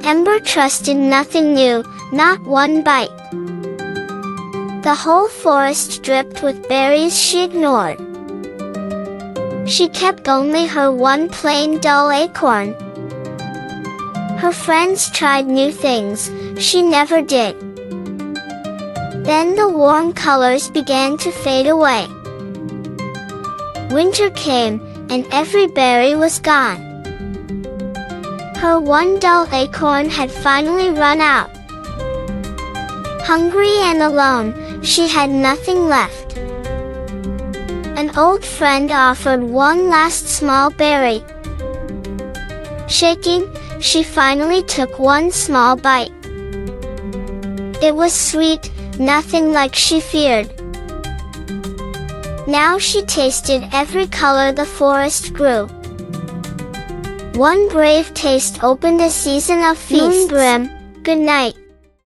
Ember trusted nothing new, not one bite. The whole forest dripped with berries she ignored. She kept only her one plain dull acorn. Her friends tried new things, she never did. Then the warm colors began to fade away. Winter came, and every berry was gone. Her one dull acorn had finally run out. Hungry and alone, she had nothing left. An old friend offered one last small berry. Shaking, she finally took one small bite. It was sweet, nothing like she feared. Now she tasted every color the forest grew. One brave taste opened a season of feasts. Moonbrim, good night.